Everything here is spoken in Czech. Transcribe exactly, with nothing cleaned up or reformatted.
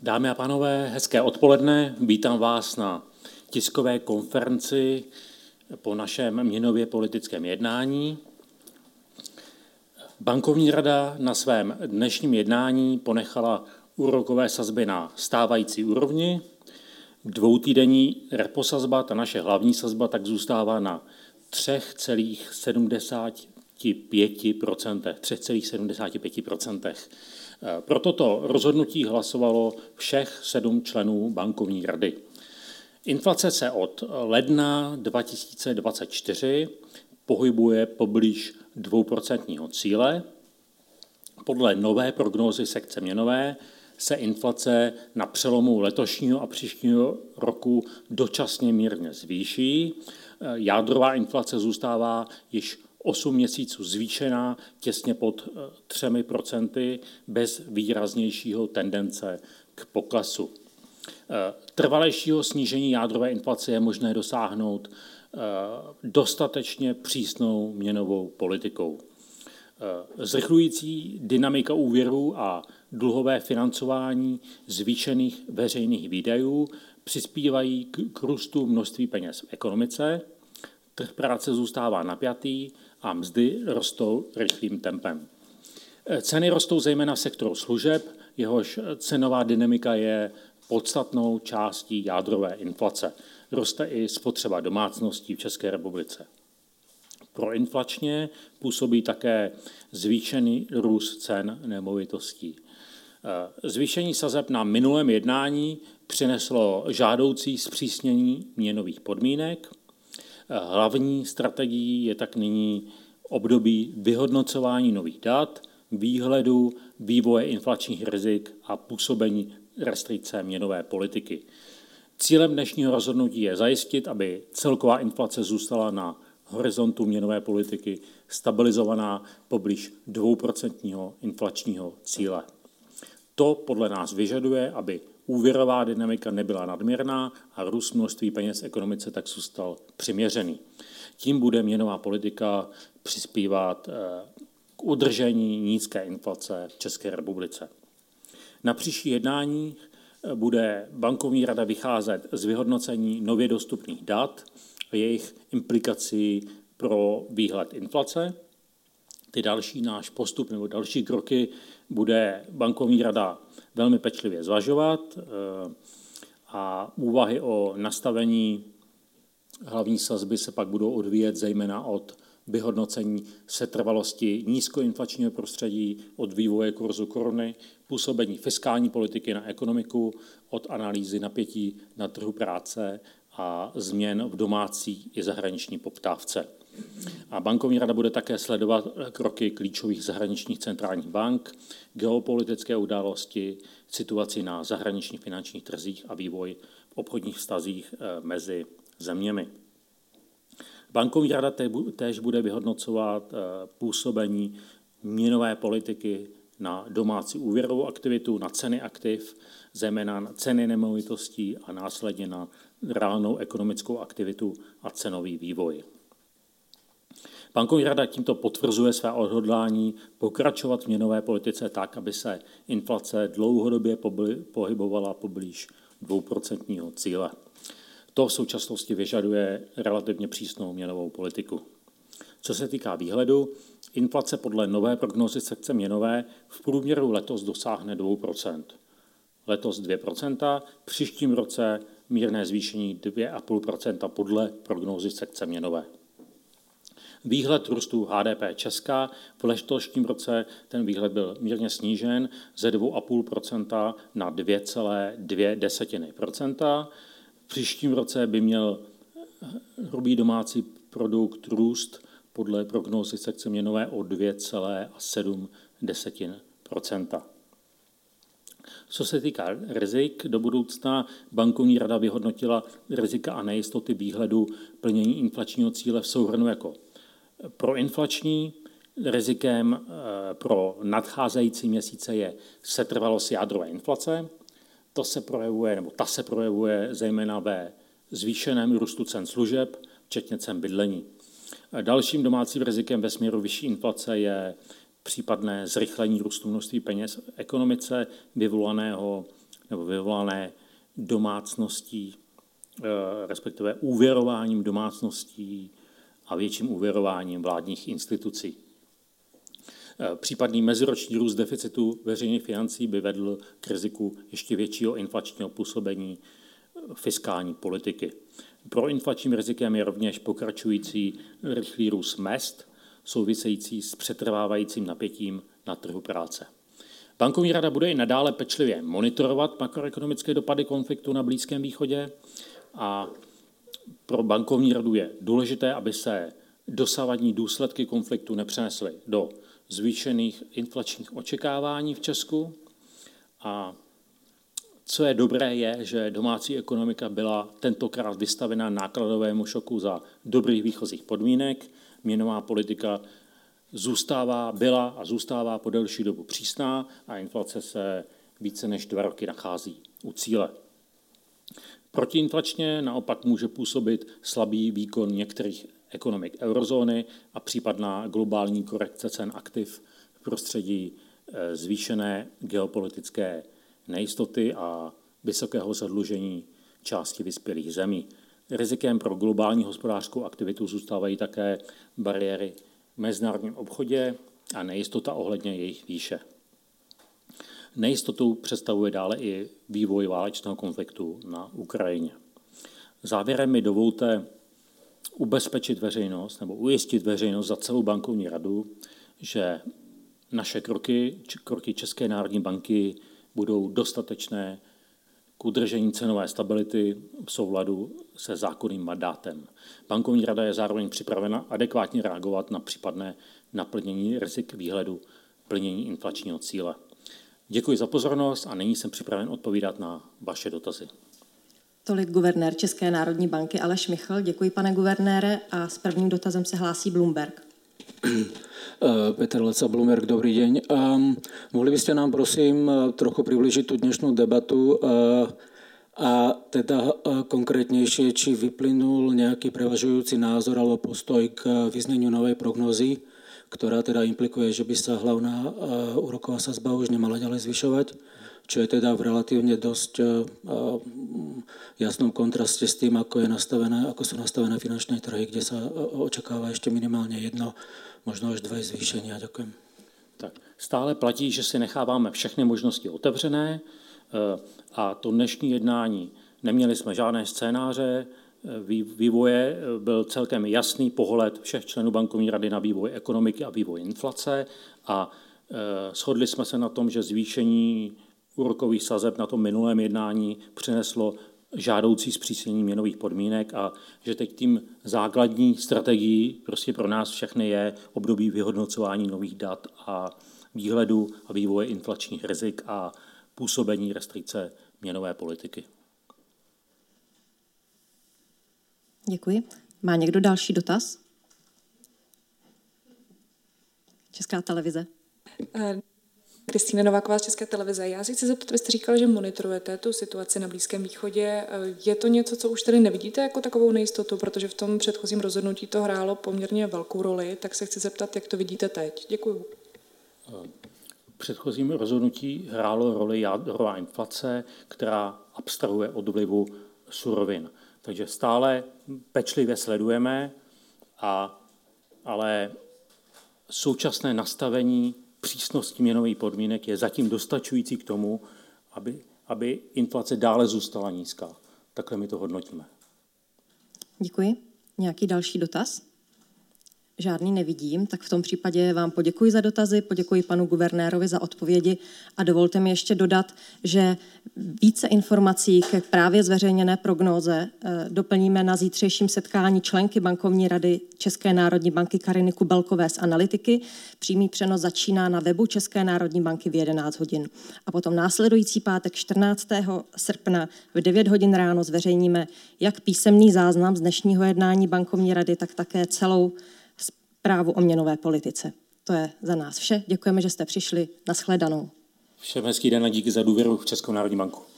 Dámy a pánové, hezké odpoledne. Vítám vás na tiskové konferenci po našem měnově politickém jednání. Bankovní rada na svém dnešním jednání ponechala úrokové sazby na stávající úrovni. Dvoutýdenní repo sazba, ta naše hlavní sazba, tak zůstává na tři celá sedmdesát pět procenta. tři celá sedmdesát pět procenta. Pro toto rozhodnutí hlasovalo všech sedm členů bankovní rady. Inflace se od ledna dva tisíce dvacet čtyři pohybuje poblíž dvouprocentního cíle. Podle nové prognózy sekce měnové se inflace na přelomu letošního a příštího roku dočasně mírně zvýší. Jádrová inflace zůstává již osm měsíců zvýšená těsně pod třemi procenty bez výraznějšího tendence k poklesu. Trvalejšího snížení jádrové inflace je možné dosáhnout dostatečně přísnou měnovou politikou. Zrychlující dynamika úvěrů a dluhové financování zvýšených veřejných výdajů přispívají k růstu množství peněz v ekonomice, trh práce zůstává napjatý a mzdy rostou rychlým tempem. Ceny rostou zejména v sektoru služeb, jehož cenová dynamika je podstatnou částí jádrové inflace. Roste i spotřeba domácností v České republice. Proinflačně působí také zvýšený růst cen nemovitostí. Zvýšení sazeb na minulém jednání přineslo žádoucí zpřísnění měnových podmínek. Hlavní strategií je tak nyní období vyhodnocování nových dat, výhledu, vývoje inflačních rizik a působení restrikce měnové politiky. Cílem dnešního rozhodnutí je zajistit, aby celková inflace zůstala na horizontu měnové politiky stabilizovaná poblíž dvouprocentního inflačního cíle. To podle nás vyžaduje, aby úvěrová dynamika nebyla nadměrná a růst množství peněz v ekonomice tak zůstal přiměřený. Tím bude měnová politika přispívat k udržení nízké inflace v České republice. Na příští jednání bude bankovní rada vycházet z vyhodnocení nově dostupných dat a jejich implikací pro výhled inflace. Ty další náš postup nebo další kroky bude bankovní rada velmi pečlivě zvažovat a úvahy o nastavení hlavní sazby se pak budou odvíjet zejména od vyhodnocení setrvalosti nízkoinflačního prostředí, od vývoje kurzu koruny, působení fiskální politiky na ekonomiku, od analýzy napětí na trhu práce a změn v domácí i zahraniční poptávce. A bankovní rada bude také sledovat kroky klíčových zahraničních centrálních bank, geopolitické události, situaci na zahraničních finančních trzích a vývoj v obchodních vztazích mezi zeměmi. Bankovní rada též bude vyhodnocovat působení měnové politiky na domácí úvěrovou aktivitu, na ceny aktiv, zejména na ceny nemovitostí a následně na reálnou ekonomickou aktivitu a cenový vývoj. Bankovní rada tímto potvrzuje své odhodlání pokračovat v měnové politice tak, aby se inflace dlouhodobě pohybovala poblíž dvouprocentního cíle. To v současnosti vyžaduje relativně přísnou měnovou politiku. Co se týká výhledu, inflace podle nové prognózy sekce měnové v průměru letos dosáhne dvou procent. Letos dvě procenta, v příštím roce mírné zvýšení dvě celá pět procenta podle prognózy sekce měnové. Výhled růstu H D P Česka v letošním roce ten výhled byl mírně snížen ze dvě celá pět procenta na dvě celá dvě procenta. V příštím roce by měl hrubý domácí produkt růst podle prognózy sekce měnové o dvě celá sedm procenta. Co se týká rizik do budoucna, bankovní rada vyhodnotila rizika a nejistoty výhledu plnění inflačního cíle v souhrnu jako proinflační. Rizikem pro nadcházející měsíce je setrvalost jádrové inflace. To se projevuje, nebo ta se projevuje zejména ve zvýšeném růstu cen služeb, včetně cen bydlení. Dalším domácím rizikem ve směru vyšší inflace je případné zrychlení růstu množství peněz v ekonomice vyvolaného nebo vyvolané domácností, respektive úvěrováním domácností a větším úvěrováním vládních institucí. Případný meziroční růst deficitu veřejných financí by vedl k riziku ještě většího inflačního působení fiskální politiky. Pro inflačním rizikem je rovněž pokračující rychlý růst mezd, související s přetrvávajícím napětím na trhu práce. Bankovní rada bude i nadále pečlivě monitorovat makroekonomické dopady konfliktu na Blízkém východě a pro bankovní radu je důležité, aby se dosavadní důsledky konfliktu nepřenesly do zvýšených inflačních očekávání v Česku. A co je dobré, je, že domácí ekonomika byla tentokrát vystavena nákladovému šoku za dobrých výchozích podmínek. Měnová politika zůstává, byla a zůstává po delší dobu přísná a inflace se více než dva roky nachází u cíle. Protiinflačně naopak může působit slabý výkon některých ekonomik eurozóny a případná globální korekce cen aktiv v prostředí zvýšené geopolitické nejistoty a vysokého zadlužení části vyspělých zemí. Rizikem pro globální hospodářskou aktivitu zůstávají také bariéry v mezinárodním obchodě a nejistota ohledně jejich výše. Nejistotu představuje dále i vývoj válečného konfliktu na Ukrajině. Závěrem mi dovolte ubezpečit veřejnost nebo ujistit veřejnost za celou bankovní radu, že naše kroky, kroky České národní banky budou dostatečné k udržení cenové stability v souladu se zákonným mandátem. Bankovní rada je zároveň připravena adekvátně reagovat na případné naplnění rizik výhledu plnění inflačního cíle. Děkuji za pozornost a nyní jsem připraven odpovídat na vaše dotazy. Tolik guvernér České národní banky Aleš Michl. Děkuji, pane guvernére, a s prvním dotazem se hlásí Bloomberg. Peter Leca, Bloomberg, dobrý deň. Um, mohli by ste nám, prosím, trochu približiť tú dnešnú debatu uh, a teda uh, konkrétnejšie, či vyplynul nejaký prevažujúci názor alebo postoj k vyzneniu novej prognózy, ktorá teda implikuje, že by sa hlavná uh, úroková sadzba už nemala ďalej zvyšovať, čo je teda v relatívne dosť uh, jasnom kontraste s tým, ako, je nastavené, ako sú nastavené finančné trhy, kde sa uh, očakáva ešte minimálne jedno, možno až dve zvýšenia. Ďakujem. Tak, stále platí, že si necháváme všechny možnosti otevřené a to dnešní jednání. Neměli jsme žádné scénáře vývoje, byl celkem jasný pohled všech členů bankovní rady na vývoj ekonomiky a vývoj inflace a shodli jsme se na tom, že zvýšení úrokových sazeb na tom minulém jednání přineslo žádoucí zpřísnění měnových podmínek a že teď tím základní strategií prostě pro nás všechny je období vyhodnocování nových dat a výhledu a vývoje inflačních rizik a působení restrikce měnové politiky. Děkuji. Má někdo další dotaz? Česká televize. Kristýna Nováková z České televize. Já si chci zeptat, vy jste říkal, že monitorujete tu situaci na Blízkém východě. Je to něco, co už tady nevidíte jako takovou nejistotu, protože v tom předchozím rozhodnutí to hrálo poměrně velkou roli, tak se chci zeptat, jak to vidíte teď. Děkuju. V předchozím rozhodnutí hrálo roli jádrová inflace, která abstrahuje od vlivu surovin. Takže stále pečlivě sledujeme, a, ale současné nastavení přísnosti měnových podmínek je zatím dostačující k tomu, aby, aby inflace dále zůstala nízká. Takhle my to hodnotíme. Děkuji. Nějaký další dotaz? Žádný nevidím, tak v tom případě vám poděkuji za dotazy, poděkuji panu guvernérovi za odpovědi a dovolte mi ještě dodat, že více informací ke právě zveřejněné prognóze doplníme na zítřejším setkání členky bankovní rady České národní banky Kariny Kubelkové z Analytiky. Přímý přenos začíná na webu České národní banky v jedenáct hodin. A potom následující pátek čtrnáctého srpna v devět hodin ráno zveřejníme jak písemný záznam z dnešního jednání bankovní rady, tak také celou zprávu o měnové politice. To je za nás vše. Děkujeme, že jste přišli. Nashledanou. Všem hezký den a díky za důvěru v Českou národní banku.